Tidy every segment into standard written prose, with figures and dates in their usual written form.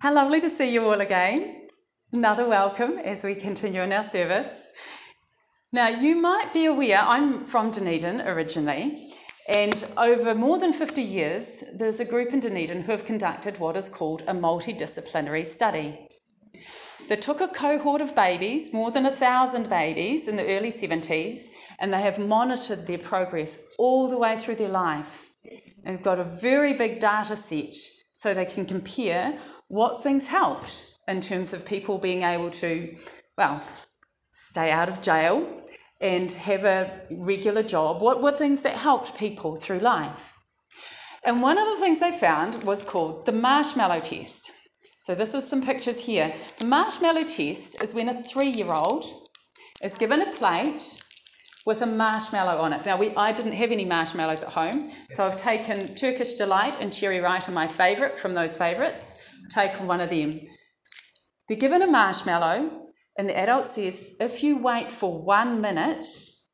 How lovely to see you all again. Another welcome as we continue in our service. Now, you might be aware, I'm from Dunedin originally, and over more than 50 years, there's a group in Dunedin who have conducted what is called a multidisciplinary study. They took a cohort of babies, more than 1,000 babies in the early 70s, and they have monitored their progress all the way through their life. And they've got a very big data set so they can compare what things helped in terms of people being able to, stay out of jail and have a regular job. What were things that helped people through life? And one of the things they found was called the marshmallow test. So this is some pictures here. The marshmallow test is when a 3-year-old is given a plate with a marshmallow on it. Now, I didn't have any marshmallows at home, so I've taken Turkish Delight and Cherry Right are my favourite from those favourites. I've taken one of them. They're given a marshmallow, and the adult says, if you wait for 1 minute,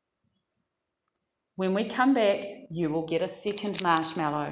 when we come back, you will get a second marshmallow.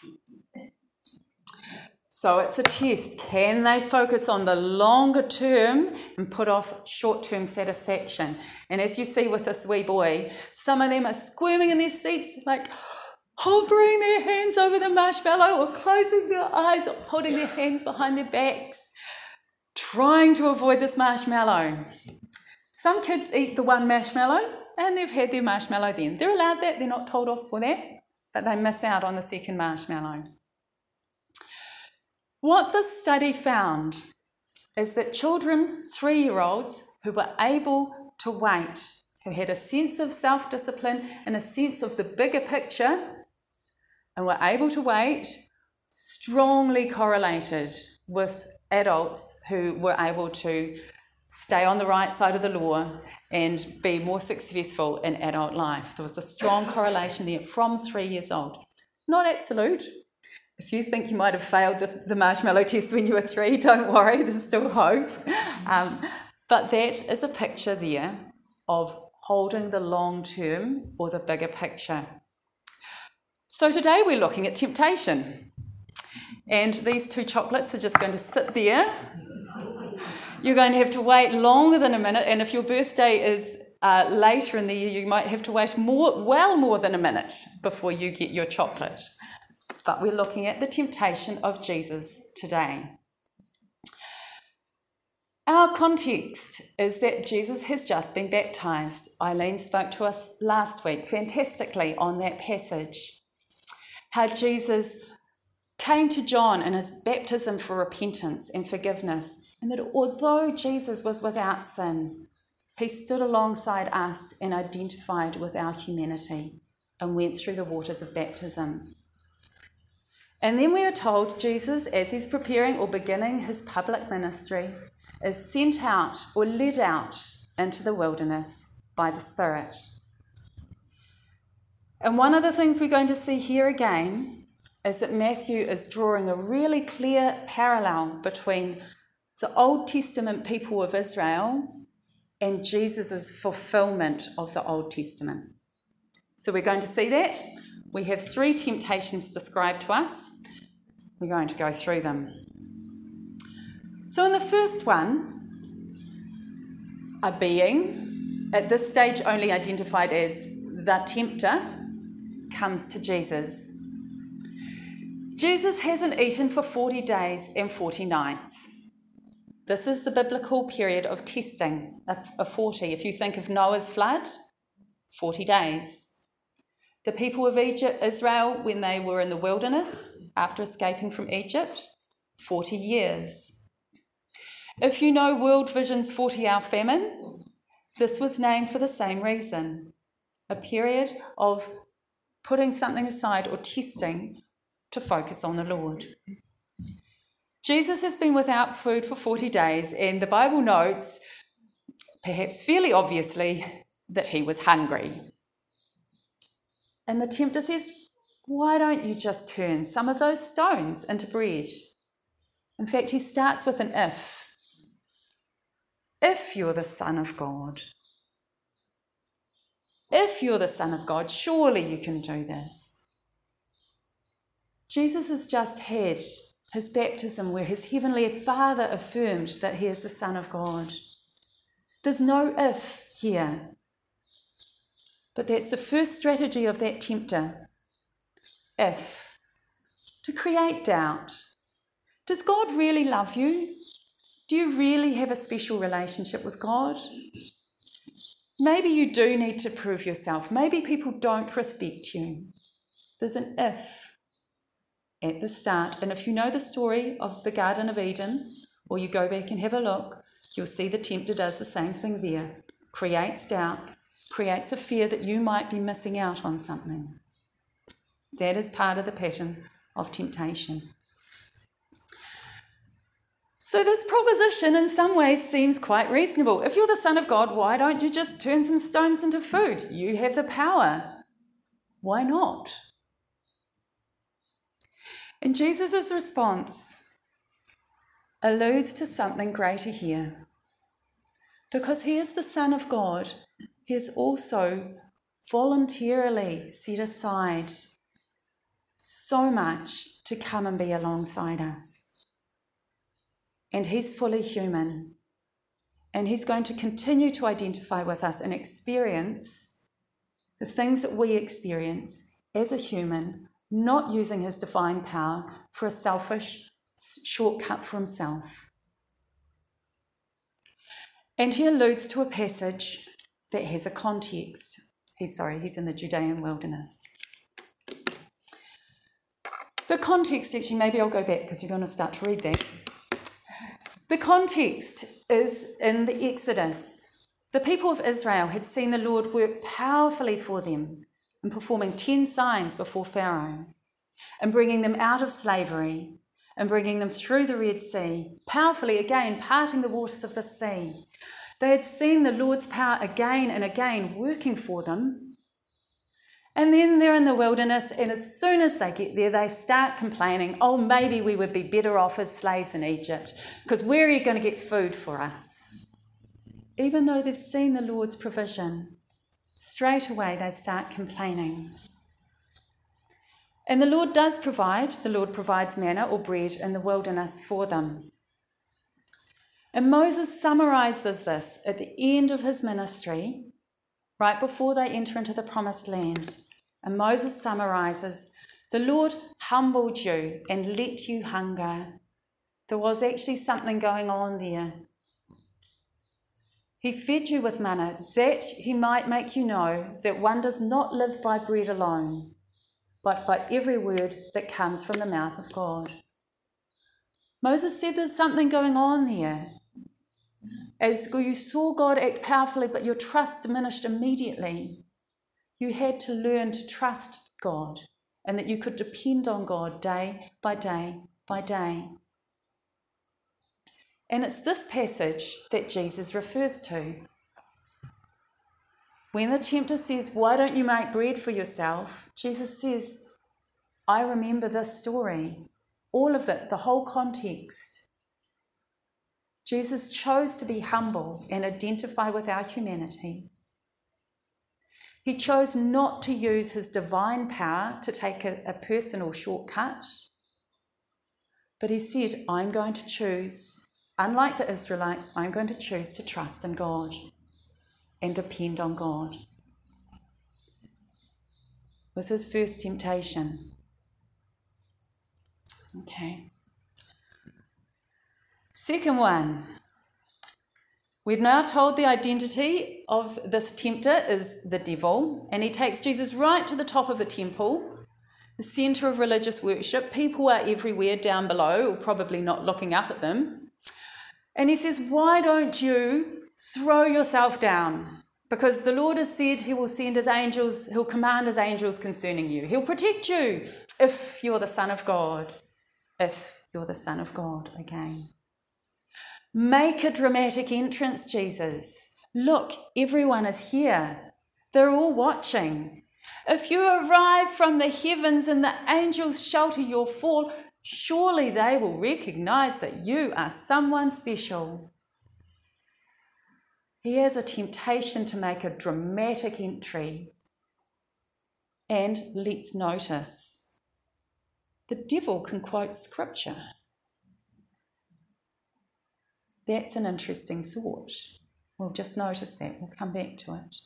So it's a test. Can they focus on the longer term and put off short-term satisfaction? And as you see with this wee boy, some of them are squirming in their seats, like hovering their hands over the marshmallow or closing their eyes or holding their hands behind their backs, trying to avoid this marshmallow. Some kids eat the one marshmallow and they've had their marshmallow then. They're allowed that, they're not told off for that, but they miss out on the second marshmallow. What this study found is that children, 3-year-olds, who were able to wait, who had a sense of self-discipline and a sense of the bigger picture, and were able to wait, strongly correlated with adults who were able to stay on the right side of the law and be more successful in adult life. There was a strong correlation there from 3 years old. Not absolute. If you think you might have failed the marshmallow test when you were 3, don't worry, there's still hope. But that is a picture there of holding the long term or the bigger picture. So today we're looking at temptation. And these 2 chocolates are just going to sit there. You're going to have to wait longer than a minute, and if your birthday is later in the year, you might have to wait well more than a minute before you get your chocolate. But we're looking at the temptation of Jesus today. Our context is that Jesus has just been baptised. Eileen spoke to us last week fantastically on that passage. How Jesus came to John in his baptism for repentance and forgiveness, and that although Jesus was without sin, he stood alongside us and identified with our humanity and went through the waters of baptism. And then we are told Jesus, as he's preparing or beginning his public ministry, is sent out or led out into the wilderness by the Spirit. And one of the things we're going to see here again is that Matthew is drawing a really clear parallel between the Old Testament people of Israel and Jesus' fulfillment of the Old Testament. So we're going to see that. We have 3 temptations described to us. We're going to go through them. So in the first one, a being, at this stage only identified as the tempter, comes to Jesus. Jesus hasn't eaten for 40 days and 40 nights. This is the biblical period of testing, a 40. If you think of Noah's flood, 40 days. The people of Israel, when they were in the wilderness, after escaping from Egypt, 40 years. If you know World Vision's 40-hour famine, this was named for the same reason, a period of putting something aside or testing to focus on the Lord. Jesus has been without food for 40 days, and the Bible notes, perhaps fairly obviously, that he was hungry. And the tempter says, why don't you just turn some of those stones into bread? In fact, he starts with an if. If you're the Son of God. If you're the Son of God, surely you can do this. Jesus has just had his baptism, where his heavenly Father affirmed that he is the Son of God. There's no if here. But that's the first strategy of that tempter. If. To create doubt. Does God really love you? Do you really have a special relationship with God? Maybe you do need to prove yourself. Maybe people don't respect you. There's an if at the start. And if you know the story of the Garden of Eden, or you go back and have a look, you'll see the tempter does the same thing there. Creates doubt, creates a fear that you might be missing out on something. That is part of the pattern of temptation. So this proposition in some ways seems quite reasonable. If you're the Son of God, why don't you just turn some stones into food? You have the power. Why not? And Jesus' response alludes to something greater here. Because he is the Son of God, he is also voluntarily set aside so much to come and be alongside us. And he's fully human. And he's going to continue to identify with us and experience the things that we experience as a human, not using his divine power for a selfish shortcut for himself. And he alludes to a passage that has a context. He's in the Judean wilderness. The context, actually, maybe I'll go back because you're going to start to read that. The context is in the Exodus. The people of Israel had seen the Lord work powerfully for them in performing 10 signs before Pharaoh and bringing them out of slavery and bringing them through the Red Sea, powerfully again parting the waters of the sea. They had seen the Lord's power again and again working for them. And then they're in the wilderness, and as soon as they get there, they start complaining, oh, maybe we would be better off as slaves in Egypt, because where are you going to get food for us? Even though they've seen the Lord's provision, straight away they start complaining. And the Lord does provide. The Lord provides manna or bread in the wilderness for them. And Moses summarises this at the end of his ministry, right before they enter into the promised land. And Moses summarises, the Lord humbled you and let you hunger. There was actually something going on there. He fed you with manna that he might make you know that one does not live by bread alone, but by every word that comes from the mouth of God. Moses said there's something going on there. As you saw God act powerfully, but your trust diminished immediately, you had to learn to trust God and that you could depend on God day by day by day. And it's this passage that Jesus refers to. When the tempter says, why don't you make bread for yourself? Jesus says, I remember this story, all of it, the whole context. Jesus chose to be humble and identify with our humanity. He chose not to use his divine power to take a personal shortcut, but he said, I'm going to choose, unlike the Israelites, I'm going to choose to trust in God and depend on God. It was his first temptation. Okay. Second one, we're now told the identity of this tempter is the devil, and he takes Jesus right to the top of the temple, the centre of religious worship. People are everywhere down below, or probably not looking up at them. And he says, why don't you throw yourself down? Because the Lord has said he will send his angels, he'll command his angels concerning you. He'll protect you if you're the Son of God. If you're the Son of God again. Make a dramatic entrance, Jesus. Look, everyone is here. They're all watching. If you arrive from the heavens and the angels shelter your fall, surely they will recognize that you are someone special. He has a temptation to make a dramatic entry. And let's notice, the devil can quote scripture. That's an interesting thought. We'll just notice that. We'll come back to it.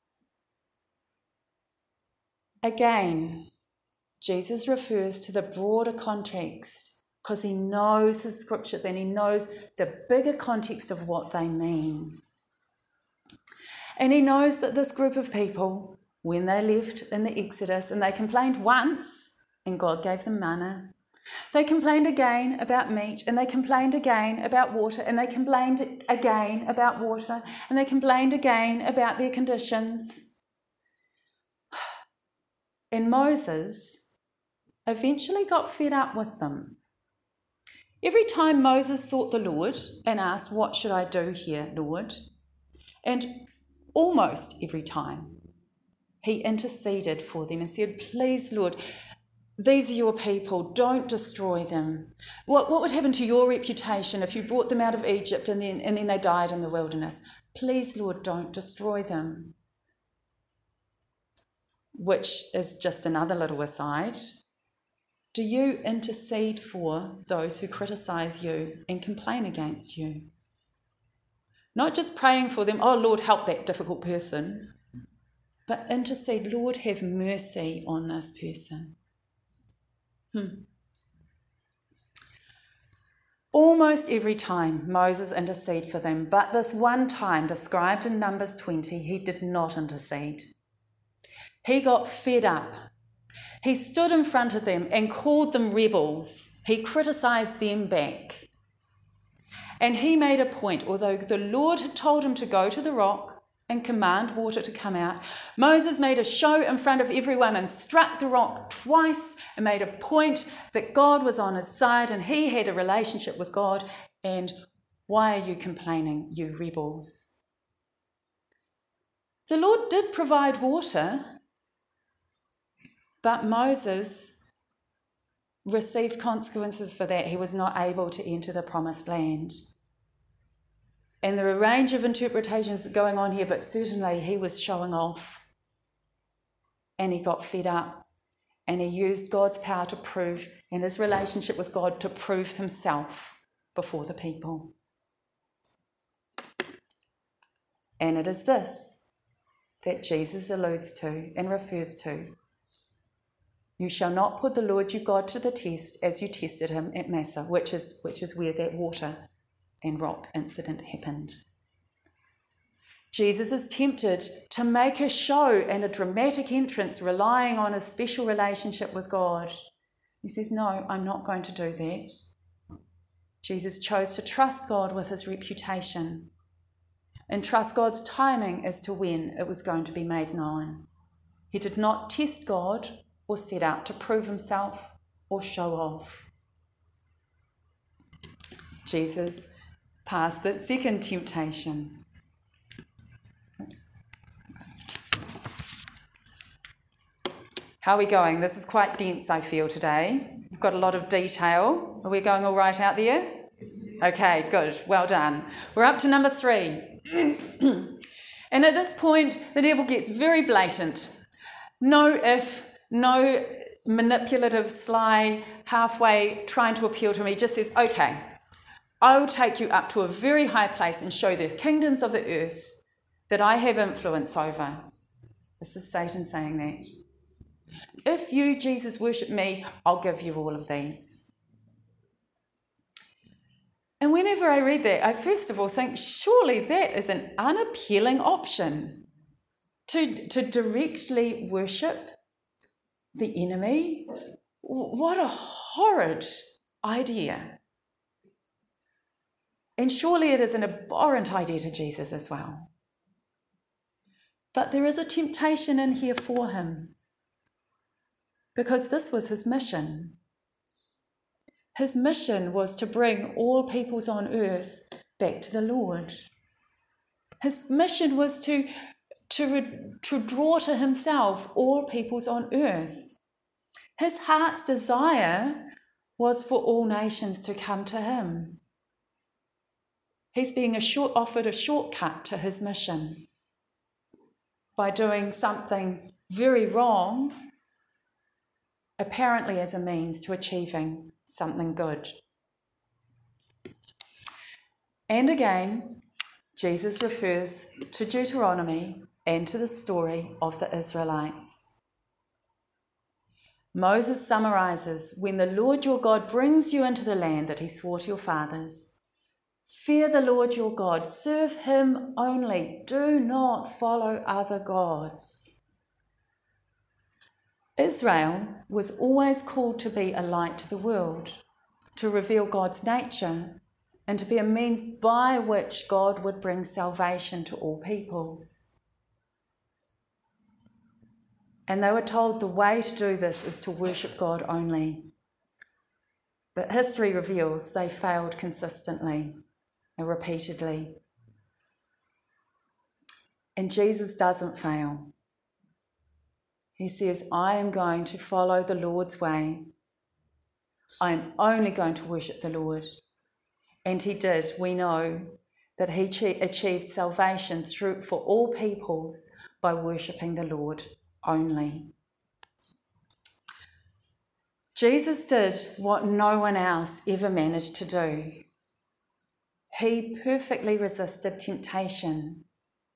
Again, Jesus refers to the broader context because he knows his scriptures and he knows the bigger context of what they mean. And he knows that this group of people, when they left in the Exodus, and they complained once, and God gave them manna. They complained again about meat, and they complained again about water, and they complained again about water, and they complained again about their conditions. And Moses eventually got fed up with them. Every time Moses sought the Lord and asked, "What should I do here, Lord?" And almost every time he interceded for them and said, "Please, Lord, these are your people, don't destroy them. What would happen to your reputation if you brought them out of Egypt and then they died in the wilderness? Please, Lord, don't destroy them." Which is just another little aside. Do you intercede for those who criticise you and complain against you? Not just praying for them, "Oh, Lord, help that difficult person," but intercede, "Lord, have mercy on this person." Almost every time Moses interceded for them, but this one time described in Numbers 20, he did not intercede. He got fed up. He stood in front of them and called them rebels. He criticised them back. And he made a point, although the Lord had told him to go to the rock and command water to come out, Moses made a show in front of everyone and struck the rock twice and made a point that God was on his side and he had a relationship with God. And why are you complaining, you rebels? The Lord did provide water, but Moses received consequences for that. He was not able to enter the promised land. And there are a range of interpretations going on here, but certainly he was showing off. And he got fed up. And he used God's power to prove, and his relationship with God to prove himself before the people. And it is this that Jesus alludes to and refers to. You shall not put the Lord your God to the test as you tested him at Massah, which is where that water and rock incident happened. Jesus is tempted to make a show and a dramatic entrance relying on his special relationship with God. He says, "No, I'm not going to do that." Jesus chose to trust God with his reputation and trust God's timing as to when it was going to be made known. He did not test God or set out to prove himself or show off. Jesus passed that second temptation. Oops. How are we going? This is quite dense, I feel, today. We've got a lot of detail. Are we going all right out there? Okay, good. Well done. We're up to number 3. And at this point, the devil gets very blatant. No if, no manipulative, sly, halfway trying to appeal to me. He just says, "Okay, I will take you up to a very high place and show the kingdoms of the earth that I have influence over." This is Satan saying that. "If you, Jesus, worship me, I'll give you all of these." And whenever I read that, I first of all think, surely that is an unappealing option. To directly worship the enemy? What a horrid idea. And surely it is an abhorrent idea to Jesus as well. But there is a temptation in here for him, because this was his mission. His mission was to bring all peoples on earth back to the Lord. His mission was to draw to himself all peoples on earth. His heart's desire was for all nations to come to him. He's being offered a shortcut to his mission by doing something very wrong, apparently as a means to achieving something good. And again, Jesus refers to Deuteronomy and to the story of the Israelites. Moses summarizes, when the Lord your God brings you into the land that he swore to your fathers, fear the Lord your God, serve him only, do not follow other gods. Israel was always called to be a light to the world, to reveal God's nature, and to be a means by which God would bring salvation to all peoples. And they were told the way to do this is to worship God only. But history reveals they failed consistently and repeatedly. And Jesus doesn't fail. He says, I am going to follow the Lord's way. I am only going to worship the Lord. And he did. We know that he achieved salvation for all peoples by worshipping the Lord only. Jesus did what no one else ever managed to do. He perfectly resisted temptation.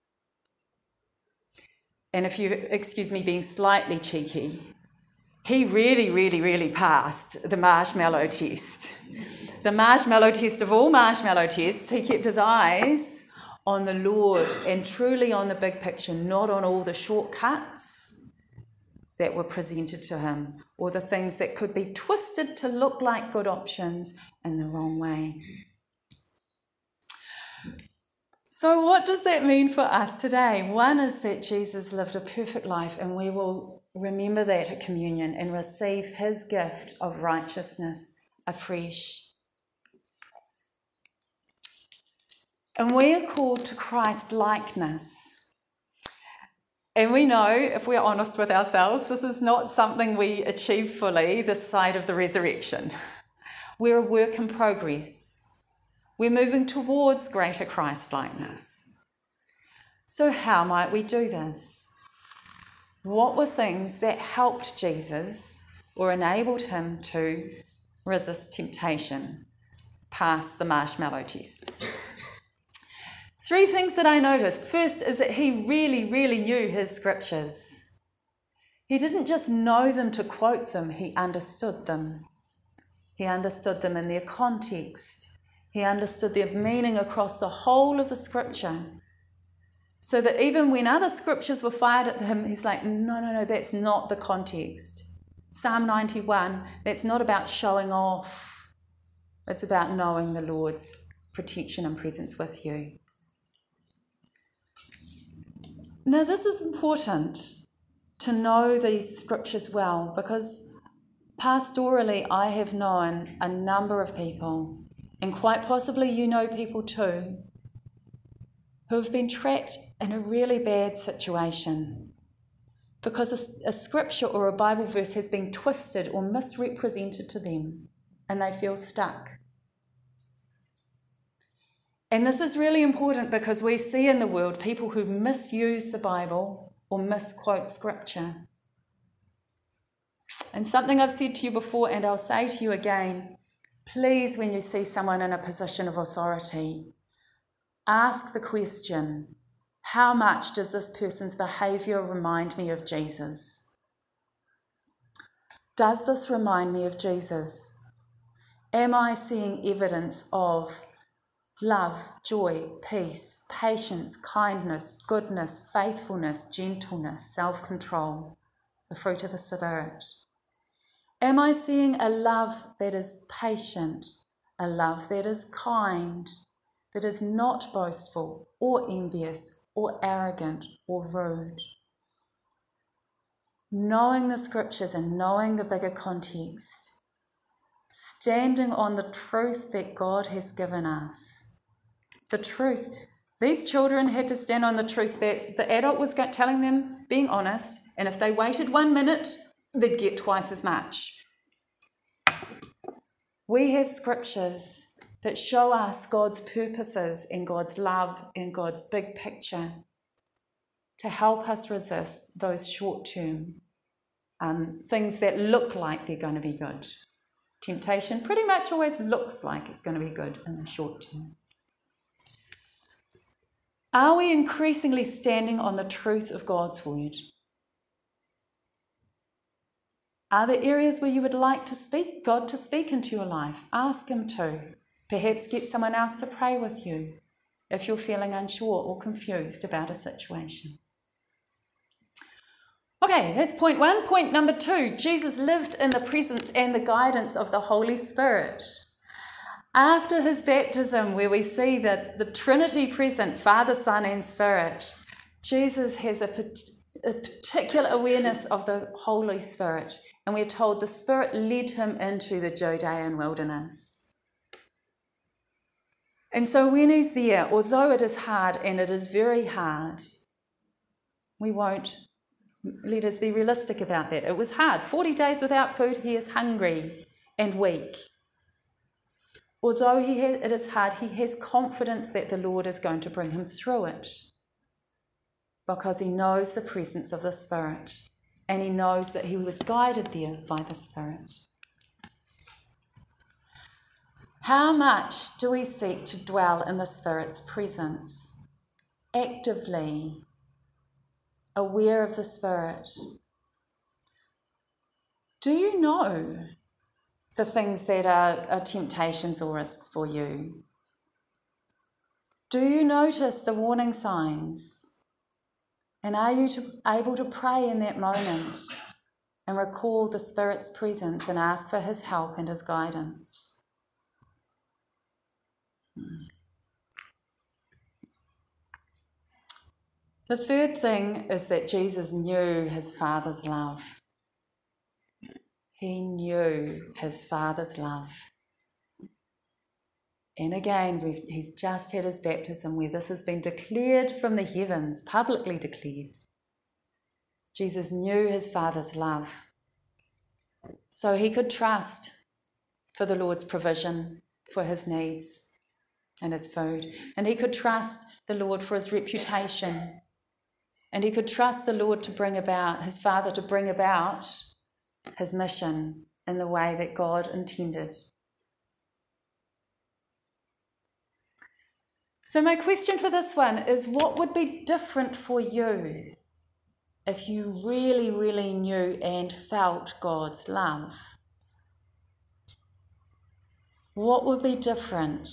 And if you excuse me being slightly cheeky, he really passed the marshmallow test. The marshmallow test of all marshmallow tests. He kept his eyes on the Lord and truly on the big picture, not on all the shortcuts that were presented to him, or the things that could be twisted to look like good options in the wrong way. So what does that mean for us today? One is that Jesus lived a perfect life, and we will remember that at communion and receive his gift of righteousness afresh. And we are called to Christ-likeness. And we know, if we're honest with ourselves, this is not something we achieve fully this side of the resurrection. We're a work in progress. We're moving towards greater Christ-likeness. So how might we do this? What were things that helped Jesus or enabled him to resist temptation, pass the marshmallow test? 3 things that I noticed. First is that he really knew his scriptures. He didn't just know them to quote them, he understood them. He understood them in their context. He understood their meaning across the whole of the scripture. So that even when other scriptures were fired at him, he's like, no, that's not the context. Psalm 91, that's not about showing off. It's about knowing the Lord's protection and presence with you. Now, this is important to know these scriptures well, because pastorally I have known a number of people, and quite possibly you know people too, who have been trapped in a really bad situation because a scripture or a Bible verse has been twisted or misrepresented to them, and they feel stuck. And this is really important because we see in the world people who misuse the Bible or misquote scripture. And something I've said to you before, and I'll say to you again, please, when you see someone in a position of authority, ask the question, how much does this person's behaviour remind me of Jesus? Does this remind me of Jesus? Am I seeing evidence of love, joy, peace, patience, kindness, goodness, faithfulness, gentleness, self-control, the fruit of the Spirit? Am I seeing a love that is patient, a love that is kind, that is not boastful or envious or arrogant or rude? Knowing the scriptures and knowing the bigger context, standing on the truth that God has given us. The truth. These children had to stand on the truth that the adult was telling them, being honest, and if they waited 1 minute, they'd get twice as much. We have scriptures that show us God's purposes and God's love and God's big picture to help us resist those short-term things that look like they're going to be good. Temptation pretty much always looks like it's going to be good in the short term. Are we increasingly standing on the truth of God's word? Are there areas where you would like God to speak into your life? Ask him to. Perhaps get someone else to pray with you if you're feeling unsure or confused about a situation. Okay, that's point one. Point number two, Jesus lived in the presence and the guidance of the Holy Spirit. After his baptism, where we see that the Trinity present, Father, Son, and Spirit, Jesus has a particular awareness of the Holy Spirit, and we're told the Spirit led him into the Judean wilderness. And so when he's there, although it is hard, and it is very hard, let us be realistic about that. It was hard. 40 days without food, he is hungry and weak. Although it is hard, he has confidence that the Lord is going to bring him through it, because he knows the presence of the Spirit, and he knows that he was guided there by the Spirit. How much do we seek to dwell in the Spirit's presence? Actively aware of the Spirit. Do you know the things that are temptations or risks for you? Do you notice the warning signs? And are you able to pray in that moment and recall the Spirit's presence and ask for his help and his guidance? The third thing is that Jesus knew his Father's love. He knew his Father's love. And again, he's just had his baptism where this has been declared from the heavens, publicly declared. Jesus knew his Father's love, so he could trust for the Lord's provision for his needs and his food. And he could trust the Lord for his reputation. And he could trust the Lord to bring about, his Father to bring about his mission in the way that God intended. So my question for this one is, what would be different for you if you really, really knew and felt God's love? What would be different?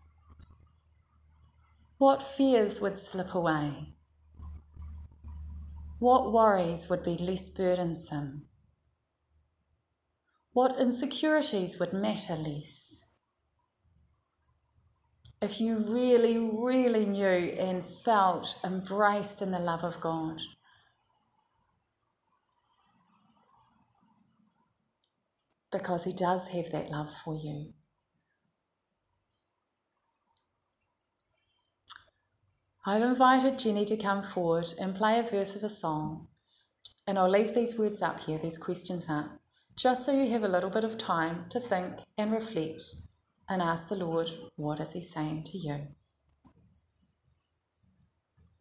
What fears would slip away? What worries would be less burdensome? What insecurities would matter less? If you really, really knew and felt embraced in the love of God. Because he does have that love for you. I've invited Jenny to come forward and play a verse of a song. And I'll leave these words up here, these questions up, just so you have a little bit of time to think and reflect and ask the Lord, what is he saying to you?